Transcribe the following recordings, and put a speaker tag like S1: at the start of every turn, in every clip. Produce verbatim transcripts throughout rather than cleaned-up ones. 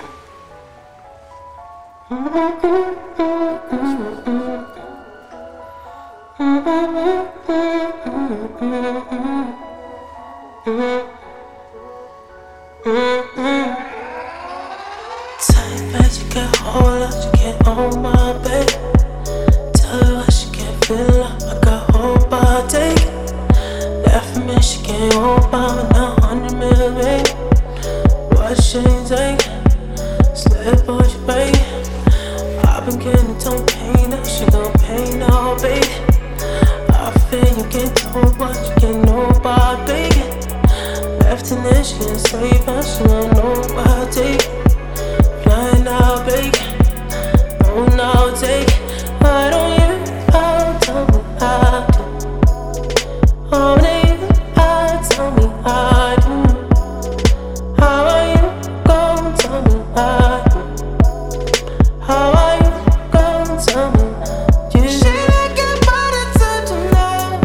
S1: Tight as you get hold up, you get on my back. Tell her what she can't feel up, I got whole body. Left me, she can't hold by me now, hundred million, baby. What she take? Slip on your baby. I've been getting tone pain, now she gon' pain now, baby. I feel you get told what you can't know about, baby. Left in there, she can't save her, she don't know about it. Flying out, baby. No, no, take. Why don't you? Oh, tell me how to. Oh, nigga, oh, tell me how to. How are you? Go tell me how to. How are you? Go tell me. You she like your body touching love.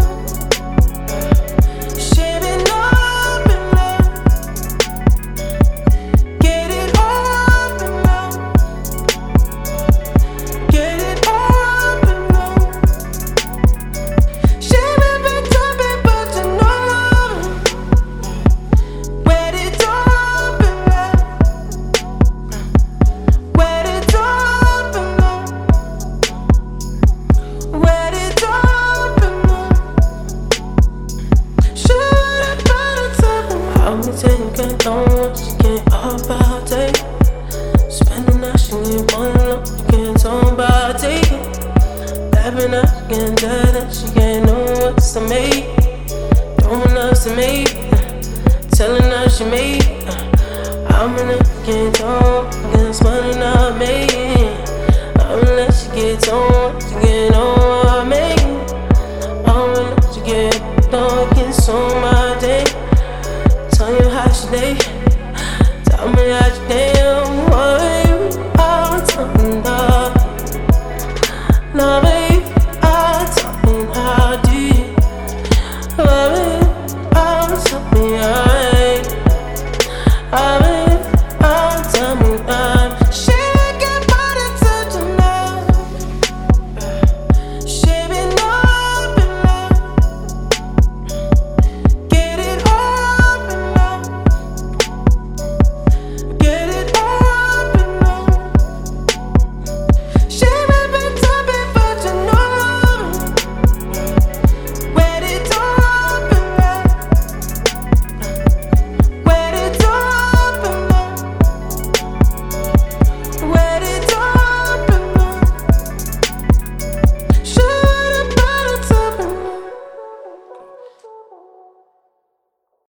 S1: She been up in love. Get it up in love. Get it up in love. She been picked up and put to know. Wet it up in love. Wet it up in love. Wet it up in love. Should put it up in love. I'll be taking good on, she can't up all day. Spending now, she need one look, she can't talk about taking. Laughing now, she can't tell that she can't know what's to make. Don't know what's to make. Telling her she made. I'm in it, can't talk, against money not making. I'm gonna let she get on, she get on what I'm making. I'm gonna let you get on, get on my day. Tell you how she day. Tell me how she